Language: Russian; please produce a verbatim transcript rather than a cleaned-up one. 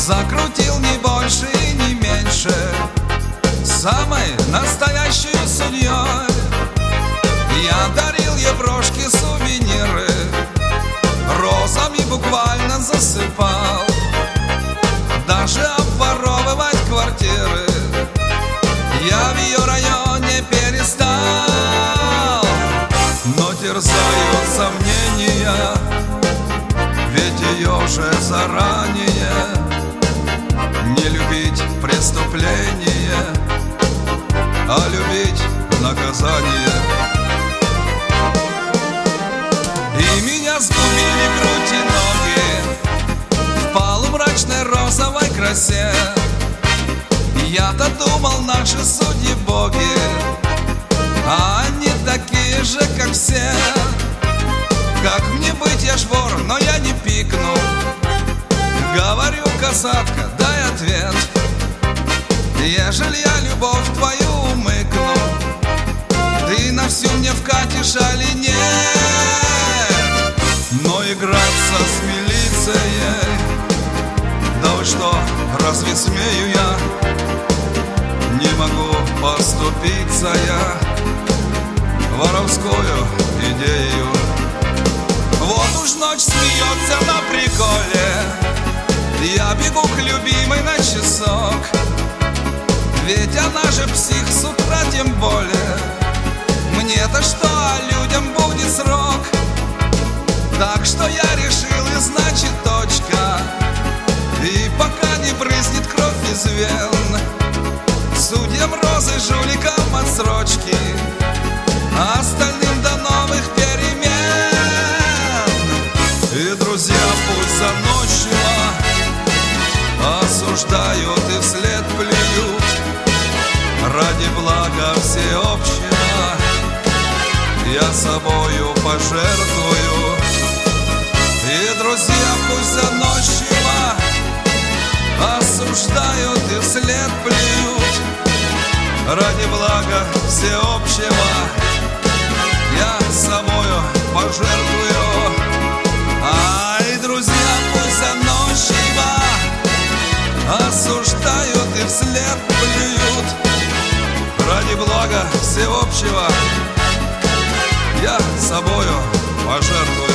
закрутил не больше и не меньше, самой настоящей судьей. Я дарил ей брошки, сувениры, розами буквально засыпал, даже обворовывать квартиры я в ее районе перестал. Но терзают сомнения, ведь ее же заранее не любить преступление, а любить наказание. И меня сгубили грудь и ноги в полумрачной розовой красе. Я-то думал, наши судьи боги, а они такие же, как все. Как мне быть, я ж вор, но я не пикну. Говорю, касатка, дай ответ. Ежели я любовь твою умыкну, ты на всю мне вкатишь, али нет? Но играться с милицией, да вы что, разве смею я? Не могу поступиться я воровскую идею. Вот уж ночь смеется на приколе, я бегу к любимой на часок, ведь она же псих с утра тем более. Мне-то что, а людям будет срок. Так что я решил, и значит точка. И пока не брызнет кровь из вен, судьям розы, жуликам отсрочки, а остальным до новых перемен. И друзья пусть заносчиво осуждают и вслед плюют, ради блага всеобщего я собою пожертвую. И друзья пусть заносчиво осуждают и вслед плюют, ради блага всеобщего я собою пожертвую. Ай, друзья пусть заносчиво осуждают и вслед плюют, ради блага всеобщего я собою пожертвую.